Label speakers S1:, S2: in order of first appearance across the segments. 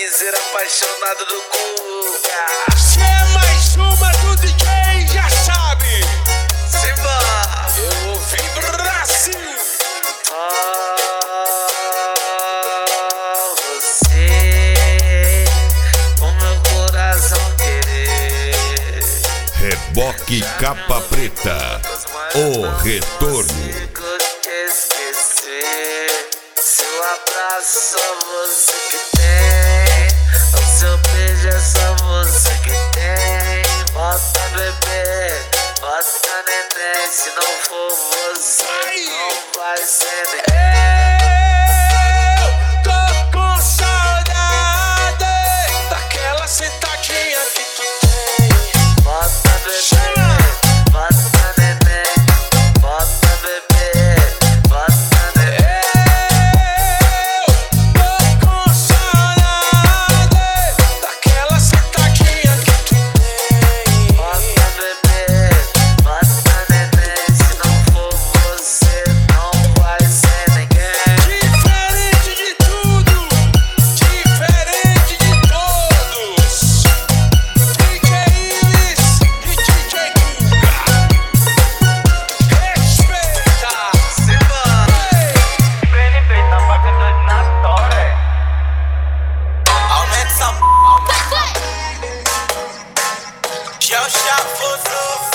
S1: piseiro apaixonado do Guga.
S2: Se é mais uma do DJ, já sabe.
S1: Simba!
S2: Eu ouvi Brasil.
S1: Você, o meu coração querer.
S3: Reboque Capa Preta, o retorno.
S1: Te esquecer. Seu abraço só você que tem. O seu beijo é só você que tem. Bota bebê, bota neném. Se não for você, não vai ser ninguém.
S2: Eu tô com saudade daquela sentadinha que tu tem.
S1: Bota bebê, bota neném. Bota bebê, bota neném.
S2: Eu tô com saudade daquela sentadinha que tu tem.
S1: Bota bebê, bota neném. Se não for você, não vai ser ninguém.
S2: Diferente de tudo, diferente de todos. DJ Iris e DJ Guga. Respeita.
S1: Simba!
S4: Ele fez na faca dois na torre.
S2: Aumenta essa já o chavoso,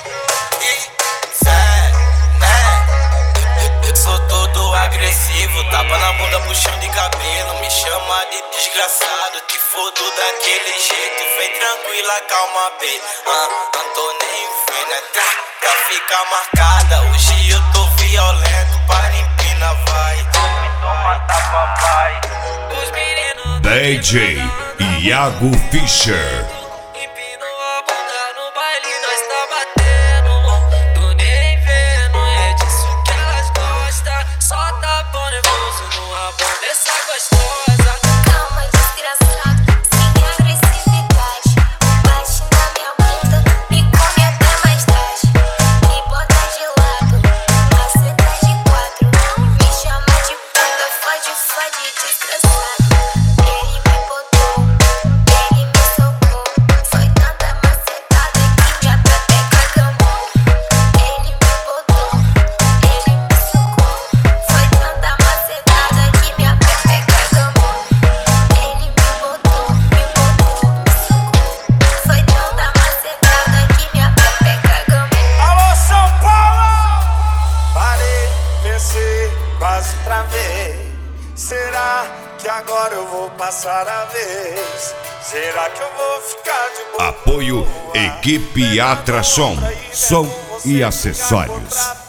S2: eu sou todo agressivo, tapa na bunda, puxão de cabelo. Me chama de desgraçado, te fodo daquele jeito. Vem tranquila, calma, B. Não tô nem vendo, é pra ficar marcada. Hoje eu tô violento, para empina, vai.
S4: Me toma tapa, pai.
S1: Os meninos
S3: DJ Iago Fischer.
S1: empinou a bunda no baile, nós tá batendo. Tô nem vendo, é disso que elas gostam. Só tá bom nervoso no rabo dessa gostosa.
S5: Calma, desgraçado, sem agressividade. Bate na minha bunda, me come até mais tarde. Me bota de lado, maceta de quatro. Me chama de puta, fode, fode, desgraçado. Ele me botou, ele me socou. Foi tanta macetada que minha pepeca gamou. Ele me botou, ele me socou. Foi tanta macetada que minha pepeca gamou. Ele me botou, me socou. Foi tanta macetada que minha pepeca gamou.
S2: Alô, São Paulo! Parei, pensei, quase travei. Será que agora eu vou passar a vez? Será que eu vou ficar de boa?
S3: Apoio Equipe Atração, som e acessórios.